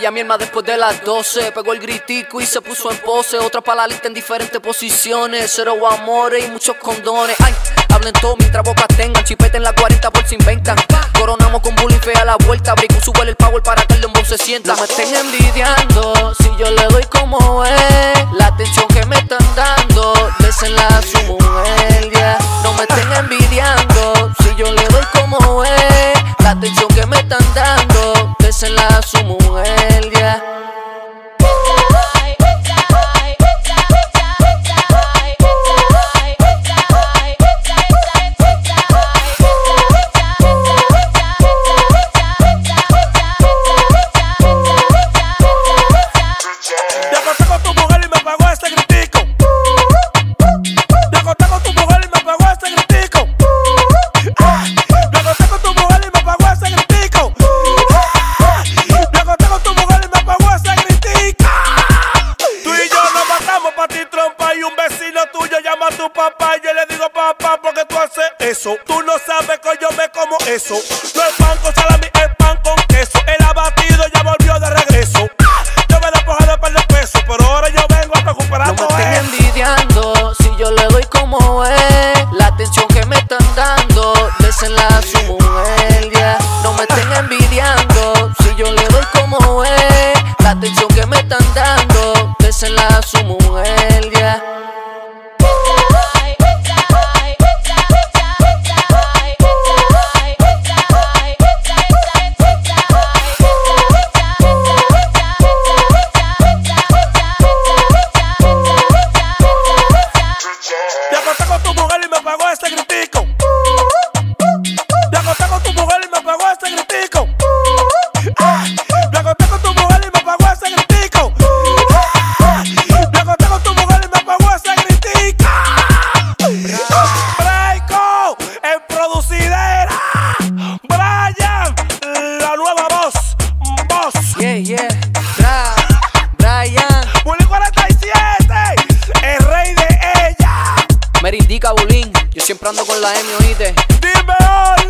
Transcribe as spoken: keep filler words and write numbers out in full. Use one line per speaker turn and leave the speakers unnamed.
ella mi alma después de las doce. Pegó el gritico y se puso en pose. Otra pa' la lista en diferentes posiciones. Cero amores y muchos condones. Ay, hablen todo mientras bocas tengan. Chipete en la cuarenta por si inventan. Coronamos con bullying fea a la vuelta. Brico sube el power para que el dembow se sienta. No me estén envidiando si yo le doy como es. La atención que me están dando, désenla a su mujer, yeah. No me estén envidiando si yo le doy como es. La atención que me están dando, désenla a su mujer, yeah.
Tu papá, yo le digo papá porque tú haces eso. Tú no sabes que yo me como eso. No es pan con salami, es pan con queso. El abatido ya volvió de regreso. Yo me despojé de perder peso, pero ahora yo vengo a recuperar todo.
No me estén envidiando si yo le doy como es. La atención que me están dando, désenla a su mujer, yeah. No me estén envidiando si yo le doy como es. La atención que me están dando, désenla a su mujer, yeah. Yeah, yeah, Bra, Brian
Bulín cuarenta y siete, el rey de ella.
Me indica Bulín, yo siempre ando con la M, oíste.
Dime hola.